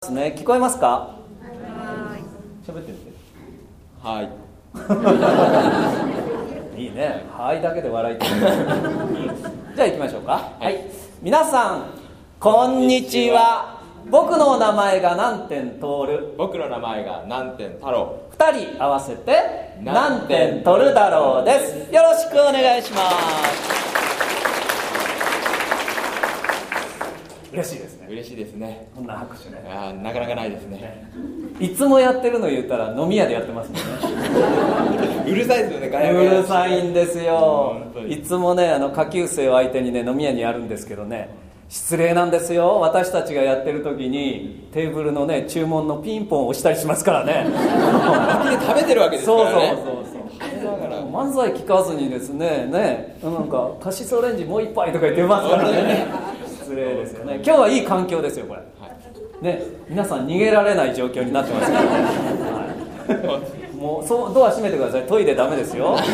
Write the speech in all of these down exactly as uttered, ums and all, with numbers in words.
ですね、聞こえますか？はい。喋ってみて。 はい。 いいね。はいだけで笑いてる。じゃあ行きましょうか。はい。はい、皆さんこんにちは。僕の名前が南天徹。 僕の名前が南天太郎。 二人合わせて南天徹太郎です。よろしくお願いします。嬉しいですね。 嬉しいですね。 こんな拍手ね。 あ、なかなかないですね。 いつもやってるの言ったら飲み屋でやってますもんね。 うるさいですよね。ガヤガうヤるさいんですよ。いつもね、あの下級生を相手にね飲み屋にやるんですけどね、失礼なんですよ。私たちがやってる時にテーブルのね注文のピンポンを押したりしますからね。 脇で食べてるわけですからね。 そうそうそうそう。漫才聞かずにですね、ね、なんかカシスオレンジもう一杯とか言ってますからね。失礼ですよね。今日はいい環境ですよこれ。はい、ね、皆さん逃げられない状況になってますからね。はい、もうそうドア閉めてください。トイレダメですよ。ね、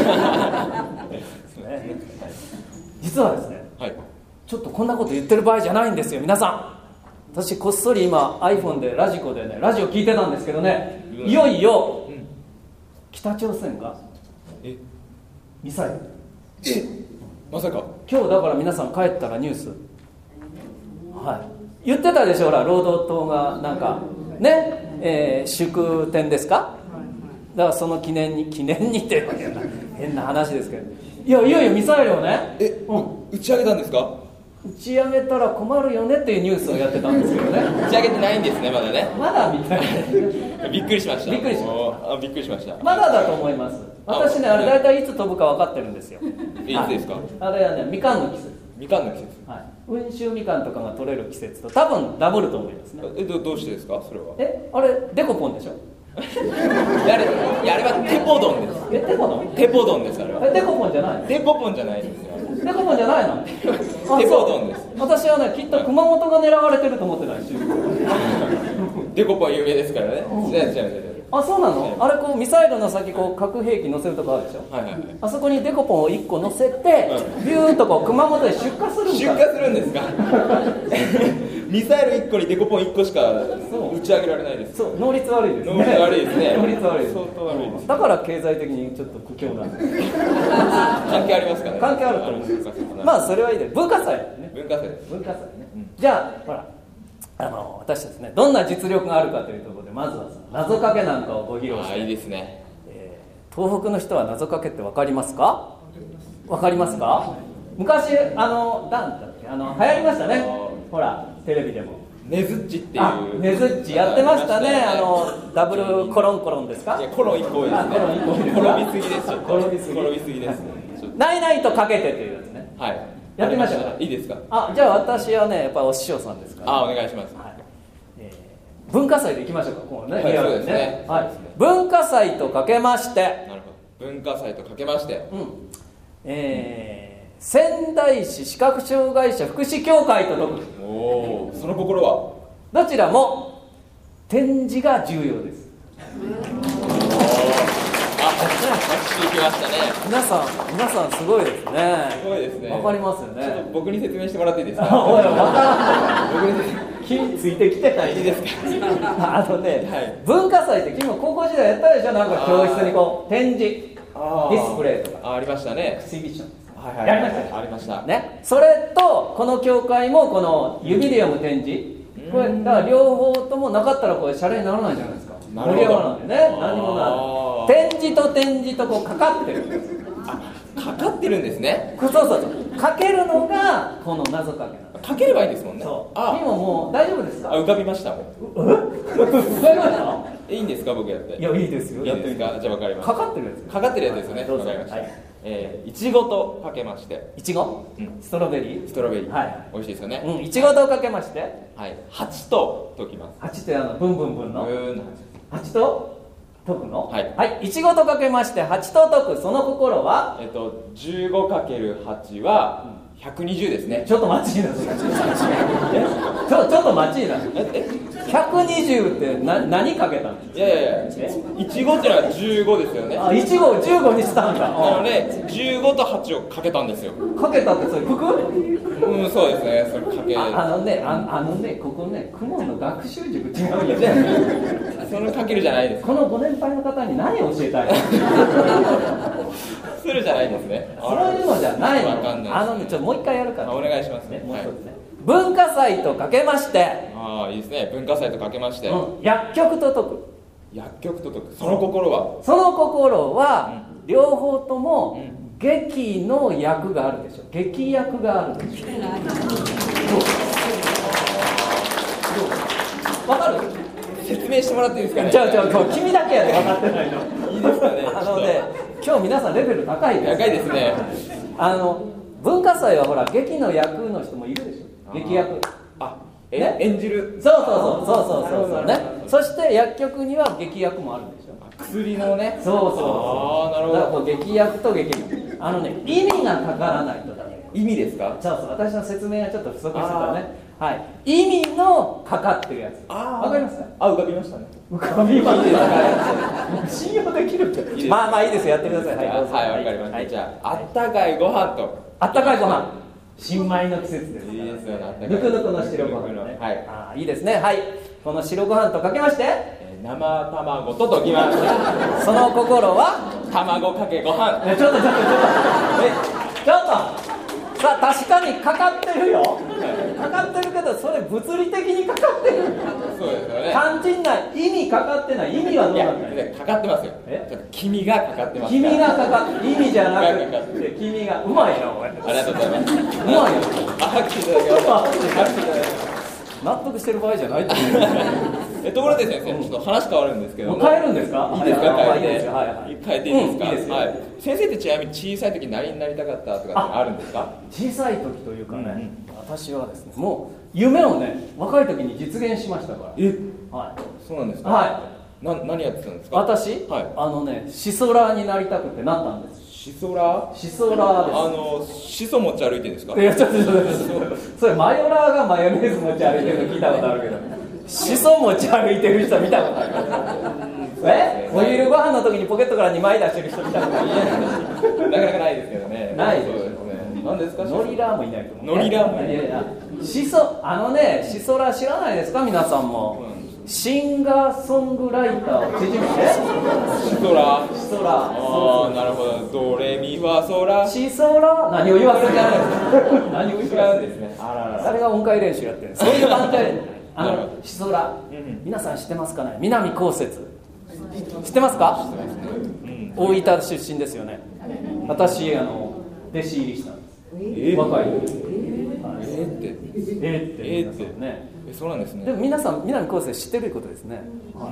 実はですね、はい、ちょっとこんなこと言ってる場合じゃないんですよ皆さん。私こっそり今 iPhone でラジコでねラジオ聞いてたんですけどね、いよいよ、うん、北朝鮮がえミサイルえまさか今日だから皆さん帰ったらニュース、はい、言ってたでしょ。ほら労働党がなんかね、えー、祝典ですか。だからその記念に記念にって変な話ですけど、いやいよいよミサイルをねえ、うん、打ち上げたんですか。 打ち上げたら困るよねっていうニュースをやってたんですけどね。 打ち上げてないんですねまだね。 まだみたいな。 びっくりしました。 びっくりしました。 あ、びっくりしました。 まだだと思います。私ねあれ大体いつ飛ぶか分かってるんですよ。 え、いつですか。 あれはねみかんの季節。 みかんの季節。 はい。温州みかんとかが取れる季節と多分ダブると思いますね。 え、ど, どうしてですかそれは。 え、あれデコポンでしょ。 あれ、いやあれはテポドンです。 え、テポドン？ テポドンですあれは。 え、デコポンじゃない？ テポポンじゃないですよ。 デコポンじゃないの？ テポドンです。 私はねきっと熊本が狙われてると思ってないし。 デコポン有名ですからね。うん、違う違う違う。 あ、そうなの？あれこうミサイルの先こう核兵器乗せるとこあるでしょ。 はいはいはい。 あそこにデコポンをいっこ乗せて、うん、ビューッとこう熊本へ出荷するんだ。 出荷するんですか。ミサイルいっこにデコポンいっこしか打ち上げられないです。 そう、能率悪いですね。 能率悪いですね。 能率悪いです。 相当悪いです。 だから経済的にちょっと苦境なんです。 関係ありますかね。 関係あると思います。まあそれはいいです。文化祭ですね。 文化祭です。 文化祭ね。うん、じゃあほら。あの私たちねどんな実力があるかというところでまずはその謎かけなんかをご披露して。 あ、いいですね。 えー、東北の人は謎かけって分かりますか？分かりますか？昔あのダンだっけあの流行りましたね。ほらテレビでもねずっちっていう。 ねずっちやってましたね。あのダブルコロンコロンですか？ いやコロンいっこですね。 コロンいっこですか？ 転びすぎですよ。 転びすぎ転びすぎです。 ないないとかけてというやつね。 はい。 やってみましょう。 いいですか。 あ、じゃあ私はねやっぱりお師匠さんですから、ね。 あ、お願いします。はい。 えー、文化祭でいきましょうか。こうね。 はい、そうですね。 はい。文化祭とかけまして。 なるほど。文化祭とかけまして。 うん。えー、仙台市視覚障害者福祉協会と解く。 おお、その心は。 どちらも展示が重要です。 あ、拍手きましたね。 皆さん、皆さんすごいですね。 すごいですね。 わかりますよね。 ちょっと僕に説明してもらっていいですか。 おい、わからん。僕に気ついてきてない。 いいですか。 あのね、 はい、 文化祭って君も高校時代やったでしょ。なんか教室にこう展示、ディスプレイとか。 あ、ありましたね。 エクシビション。 はいはい。 やりました。 ありました。 ね。それとこの教会もこのユビリアム展示。これだから両方ともなかったらこれシャレにならないじゃないですか。盛り上がらないんでね。何もない。展示と展示とこうかかってる。 あ、かかってるんですね。 そうそうそう。かけるのがこの謎かけなんです。 かければいいですもんね。 そう。今もう大丈夫ですか。 あ、浮かびましたもん。 浮かびました。 いいんですか僕やって。 いやいいですよ。 いいですか。じゃあわかりました。 かかってるやつ。 かかってるやつですね。 わかりました。えー、いちごとかけまして。 いちご？うん。ストロベリー？ ストロベリー。 はい。 美味しいですよね。 うん。いちごとかけまして。 はい。はちと解きます。 はちってあのブンブンブンの。 ブーンのはちと解くの？ はい。 はい。いちごとかけましてはちと解くその心は？ えっと じゅうごかけるはち はひゃくにじゅうですね。 ちょっと待ちなさい。えちょちょっと待ちなさい。ひゃくにじゅうってな何かけたんですか？ いやいやいや、いちごってのはじゅうごですよね。 あ、いちごをじゅうごにしたんだ。 なのでじゅうごとはちをかけたんですよ。 かけたってそれ服？ うん、そうですね。それかけ。 あ, あのね、ああのね、ここね、公文の学習塾違うよ。 そのかけるじゃないです。 このご年配の方に何を教えたいの？ するじゃないですね。 そういうのじゃないの。 わかんない。 あのね、ちょっともう一回やるから。 お願いしますね。 もう一つね。文化祭とかけまして。 ああ、いいですね。文化祭とかけまして。 うん、薬局と解く。 薬局と解く。その心は。 その心は、うん、両方とも、うん、劇の役があるでしょ。劇薬があるでしょ。わかる？ 説明してもらっていいですかね。 じゃあじゃあ君だけやで分かってないの。 いいですかね。 あのね、今日皆さんレベル高いです。 高いですね。 あの文化祭はほら劇の役の人もいるでしょ。劇役。 あ、え、ね、演じる。 そうそうそうそうそうそうね。そして薬局には劇薬もあるんでしょ。 薬のね。 そうそうそう。 ああ、なるほど。 だから劇薬と劇薬。あのね、意味がかからないとダメ。 意味ですか？ そうそう。私の説明がちょっと不足してたね。はい、意味のかかってるやつ。 あ、 わかりますか？ あ、浮かびましたね。 浮かびました。信用できるって。いいまあまあいいですよ、やってください。はい、 はい、わかりました。はい、じゃあ、あったかいご飯と。 あったかいご飯。新米の季節です。 いいですよね。 ぬくぬくの白ご飯ね。はい。あ、いいですね。はい。この白ご飯とかけまして、 生卵と解きました。 その心は卵かけご飯。 ちょっとちょっとちょっと。え、ちょっと。さあ確かにかかってるよ。かかってるけどそれ物理的にかかってる。 そうですよね。 肝心な意味かかってない。意味はどうなんだよ。 かかってますよ。え？君がかかってます。 君がかかって意味じゃなくて君がうまいなお前。 ありがとうございます。うまいよ。あ、拍手いただきました。拍手いただきました。 納得してる場合じゃないってえところで先生、ちょっと話変わるんですけども。 変えるんですか？ いいですか？変えて。 はいはい。 変えていいですか？ いいですよ。 はい。先生ってちなみに小さい時何になりたかったとかってあるんですか？ 小さい時というかね、私はですね、もう夢をね、若い時に実現しましたから。 え？ はい。 そうなんですか？ はい。 な何やってたんですか？ 私？はい。あのね、シソラーになりたくてなったんです。 シソラー？ シソラーです。 あのシソ持ち歩いてるんですか？ いやちょっとちょっとそれマヨラーがマヨネーズ持ち歩いてるの聞いたことあるけど、シソ持ち歩いてる人見たことある。え？お昼ご飯の時にポケットからにまい出してる人見たことある。 なかなかないですけどね。 ないですね。何ですか？ ノリラーもいないと思う。 ノリラーもいない。 いやいやシソあのねシソラー知らないですか皆さんも。シンガーソングライターを縮めてシソラシソラああなるほどドレミファソラシソラ何を言わせてる何を言わせてるんですねあららそれが音階練習やってるそういう感じであのシソラ皆さん知ってますかね南こうせつ知ってますか大分出身ですよね私あの弟子入りしたんです若いえーってえーってえーってねえそうなんですね。 でも皆さん南こうせつ知ってることですね。 はい、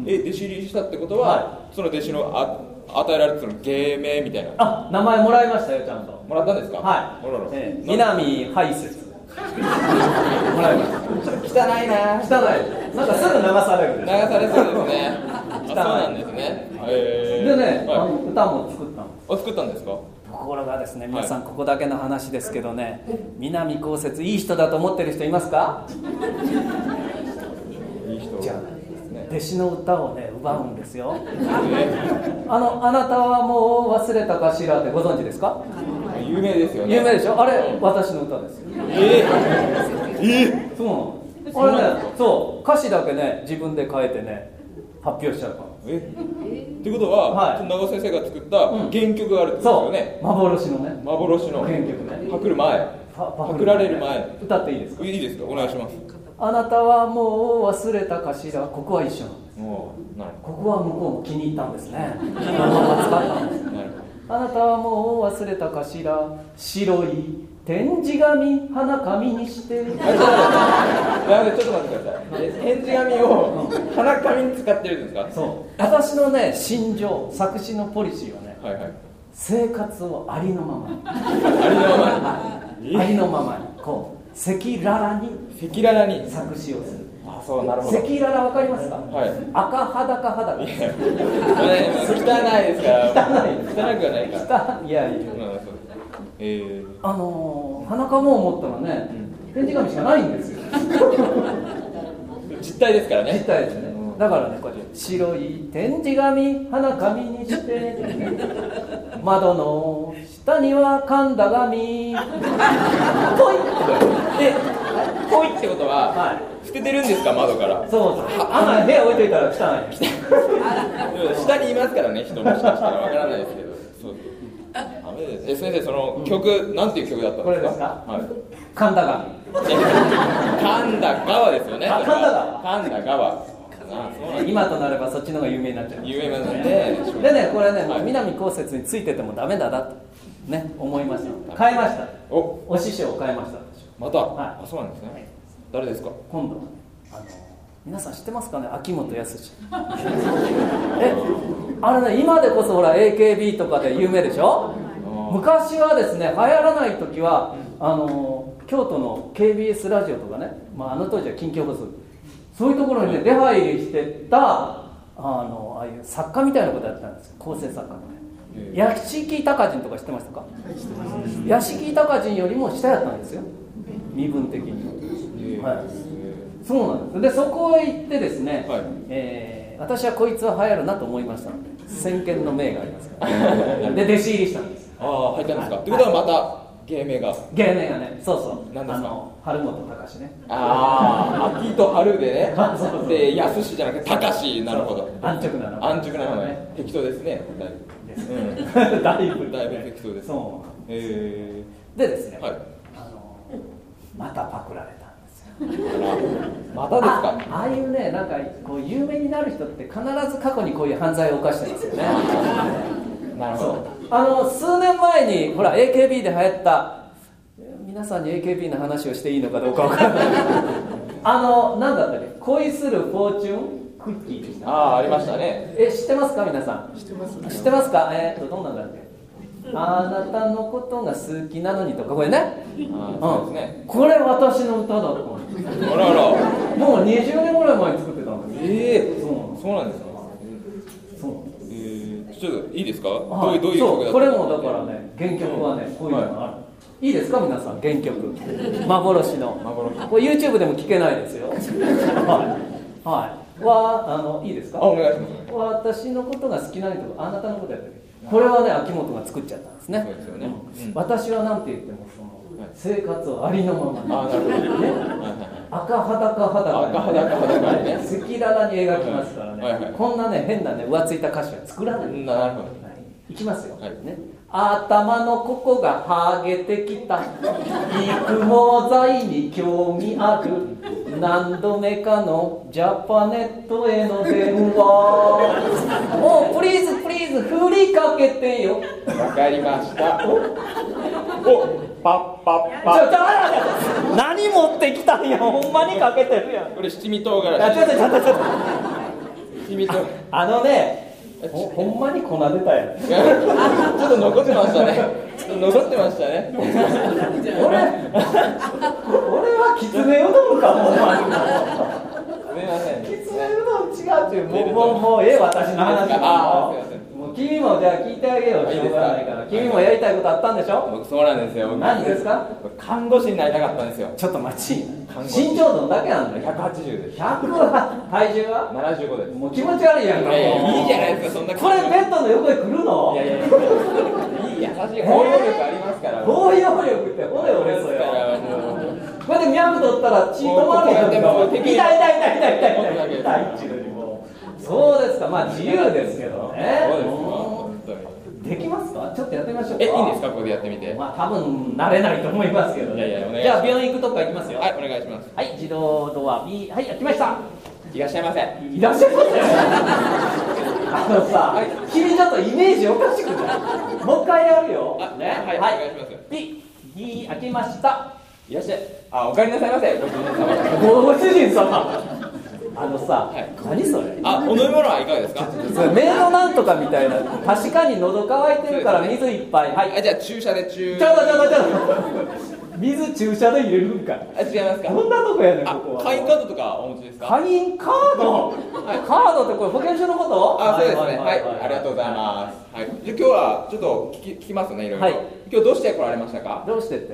え弟子入りしたってことは、はい、その弟子のあ与えられたその芸名みたいな。 あ名前もらいましたよちゃんと。 もらったんですか。 はい。 ららえー、南排泄。もらいました。 汚いな。 汚い。なんかすぐ流される流されそうですね。汚い。そうなんですね。 えー、でね、はい、あの歌も作ったの。 あ作ったんですか。 ところがですね皆さんここだけの話ですけどね、はい、南こうせついい人だと思ってる人いますか？ いい人じゃあ弟子の歌をね奪うんですよ、えー、あのあなたはもう忘れたかしらってご存知ですか？ 有名ですよね。 有名でしょあれ私の歌ですよ。 えー、えー、そうなのあれねそう歌詞だけね自分で書いてね発表しちゃうから。 えっていうことは、はい、長尾先生が作った原曲があるんですよね、 うん、幻のね幻の原曲ねパクる前パクられる前歌っていいですか？ いいですかお願いします。 あなたはもう忘れたかしらここは一緒なんです。 おなるここは向こうも気に入ったんですねそのまま使ったんですなるあなたはもう忘れたかしら白い展示紙花紙にしてちょっと待ってください展示紙を花紙に使ってるんですか？ そう私のね心情作詞のポリシーはね、 はいはい、 生活をありのままにありのままにありのままにこう赤裸々に赤裸々に作詞をする。 あそうなるほど。 赤裸々わかりますか？ はい、 赤裸裸いや汚いですから汚い汚くはないからいやいや、 うん、そうえー、 あの鼻かも思ったらね、展示紙しかないんですよ。 実体ですからね。 実体ですね。だからね、こうやって白い展示紙鼻紙にして窓の下には神田紙ポイッで、ポイってことは、 はい、 捨ててるんですか、窓から。 そうそう、あんまり部屋置いといたら汚い。 下にいますからね、人もしかしたらわからないですけど。そうダメです。え、先生、その曲、うん、なんていう曲だったんですか。 これですか、 はい、 神田紙。 神田川ですよね。 神田川。 神田川。 今となればそっちの方が有名になっちゃう。 有名になって。 でね、これね、 はい、 南こうせつについててもダメだなとね思いました。変えました。お、お師匠を変えました。 また。 はい、 あ、そうなんですね。誰ですか。 今度はね、あの皆さん知ってますかね、秋元康。え、あれね、今でこそほら エーケービー とかで有名でしょ。昔はですね、流行らない時はあの京都の ケービーエス ラジオとかね、まあ、あの当時は近畿放送、そういうところにね、出入りしてたあのああいう作家みたいなことやってたんですよ、構成作家のね。屋敷隆人とか知ってましたか。屋敷隆人よりも下やったんですよ、身分的に。はい、そうなんです。でそこへ行ってですね、はい、えー、私はこいつは流行るなと思いましたので、先見の明がありますからで弟子入りしたんです。 ああ、入ったんですか。ということはまた芸名が芸名がね、そうそう、 何ですか。あの春元隆ね。 ああ、秋と春でね。そうそうで、安しじゃなくて隆。なるほど。 安直なの。 安直なのね。適当ですね。 ですね。だいぶだいぶ適当です。 そう。 えー、でですね、 はい、 あのまたパクられたんですよ。 またですか。 あ, ああいうね、なんかこう有名になる人って必ず過去にこういう犯罪を犯してますよね。 なるほど。 あの数年前にほら エーケービー で流行った、皆さんに エーケービー の話をしていいのかどうかわからないあの何だったっけ、恋するフォーチュンクッキーでした。 ああ、ありましたね。 え、知ってますか皆さん。 知ってます。 知ってますか。えー、っとどんなんだっけ。あなたのことが好きなのにとか、これね。 あ、そうですね。 これ私の歌だったんです。 あらあら。 もうにじゅうねんぐらい前に作ってたんです。 ええー、そうそうなんですか。 そう。 えー、ちょっといいですか。 はい、 どういうどういう曲だったんですか。 これもだからね、原曲はね、こういうのがある。はい、いいですか皆さん、原曲幻の幻、 これ YouTube でも聴けないですよ。はい、はい、はあのいいですか。 あ、お願いします。 私のことが好きなのとか、あなたのことやったっけ。これはね、秋元が作っちゃったんですね。 そうですよね。 うん、私はなんて言ってもその、はい、生活をありのままに。 あ、なるほどね。 赤裸裸に、 赤裸裸にね、 赤裸々に描きますからね。はいはいはい、こんなね変なね浮ついた歌詞は作らない。 なるほど。はい、 いきますよ。 はい、 ね。頭のここがハゲてきた育毛剤に興味ある何度目かのジャパネットへの電話おプリーズプリーズ振りかけてよ。 わかりました。おおパッパッパちょちょ何持ってきたんや。ほんまにかけてるやん。 これ七味唐辛子。 ちょっとちょっとちょっと七味唐辛子。 あのねほ, ほんまに粉出たやん。 ちょっと残ってましたね。ちょっと残ってましたね。 俺俺はきつねうどんかほんまに。 すみません。 きつねうどん違うっていう。もうもうもうええ私の話。 ああ、すみません。 もう君もじゃあ聞いてあげよう。しょうがないから。君もやりたいことあったんでしょ。 僕そうなんですよ。 何ですか。 看護師になりたかったんですよ。 ちょっと待ち。身長どんだけなんだよ。 ひゃくはちじゅうです。 ひゃくは体重はななじゅうごです。 もう気持ち悪いやんか。 いやいやいいじゃないですか。そんなこれベッドの横へ来るの。 いやいやいやいい優しい包容力ありますから。 包容力って骨折れそうや。これで脈取ったら血止まるやんか。痛い痛い痛い痛い痛い痛い痛いっていうのにもそうですか。まあ自由ですけどね。 そうですか。 できますか。ちょっとやってみましょうか。 え、いいんですか。ここでやってみて。 まあ多分慣れないと思いますけどね。 いやいやお願いします。 じゃあ病院行くとこ行きますよ。 はい、お願いします。 はい、自動ドア B。 はい、やってました。 いらっしゃいませ。 いらっしゃいませ。あのさ、はい、君ちょっとイメージおかしくない。もう一回やるよ。 あ、 ね、 はい、はい、お願いします。 B、B 開けました。 いらっしゃい。あ、お帰りなさいませ。ご主人様。ご主人様。あのさ、はい、何それ。 あ、お飲み物はいかがですか。 それメイドなんとかみたいな。確かに喉乾いてるから水いっぱい。はい。 あ、じゃあ注射で注。 ちょっとちょっとちょっと。水注射で入れるんか。 あ、違いますか。 どんなとこやねんここは。 会員カードとかお持ちですか。 会員カード。はい、カードってこれ保険証のこと。 あ、そうですね。はい、ありがとうございます。はい。じゃ今日はちょっと聞き聞きますね、いろいろ。はい。今日どうして来られましたか。 どうしてってね。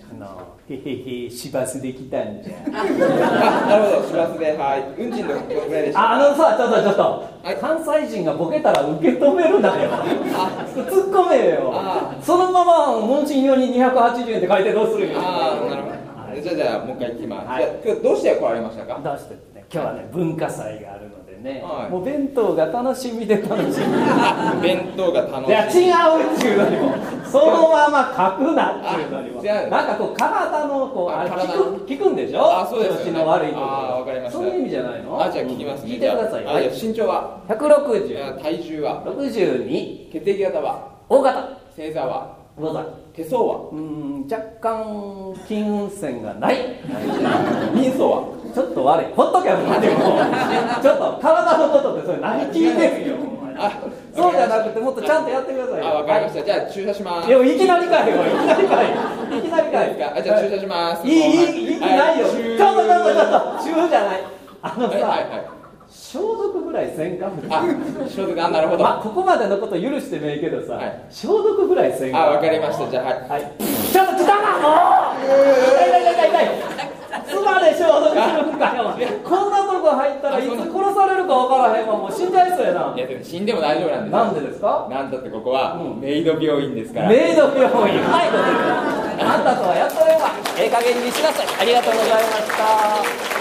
あのへへへ市バスで来たんじゃあ、なるほど、市バスで、はい、運賃のどのぐらいでしたか。 ああのさ、ちょっとちょっと、 はい、 関西人がボケたら受け止めるなよ。突っ込めよ。そのまま問診用ににひゃくはちじゅうえんって書いてどうするんよ。 ああ、なるほど。はい、じゃあじゃあもう一回聞きます。 はい、 今日どうして来られましたか。 どうしてですね、今日はね文化祭があるのでね、 はい、 もう弁当が楽しみで楽しみ。 弁当が楽しみ。 いや違うっていうのにも、そのまま書くなっていうのにも、なんかこう体のこうあれ聞く聞くんでしょ。 あ、そうですよね。 調子の悪いところ。 あ、わかりました。 そういう意味じゃないの。 あ、じゃあ聞きますね。 聞いてくださいよ。 はい、身長はひゃくろくじゅう、 体重はろくじゅうに、 血液型は大型、 星座は魚座、 手相はうーん若干金運線がない。 人相はちょっと悪い。ほっとけよ、マジでもう。ちょっと体のことってそれ何聞いてるよ。 あ、 そうじゃなくてもっとちゃんとやってくださいよ。 あ、わかりました。じゃあ駐車します。 いや、いきなりかいよ。いきなりかい。いきなりかい。 あ、じゃあ駐車します。 いい、いい、いいないよ。ちょっとちょっとちょっと、中じゃない。あのさ、 はいはい、 消毒ぐらいせんか。 あ、消毒、あ、なるほど。 まあ、ここまでのこと許してもいいけどさ、 はい、 消毒ぐらいせんか。 あ、わかりました。じゃあ、はい。 はい、ちょっと来たな、もう。痛い痛い痛い痛い。つまで消毒するんかよ。こんなとこ入ったらいつ殺されるか分からへんわ。もう死んじゃいそうやな。 いや、でも死んでも大丈夫なんです。 なんでですか。 なんだってここは、 うん、 メイド病院ですから。 メイド病院、はい、ことであんたとはやっとれんわ。ええ加減にしなさい。ありがとうございました。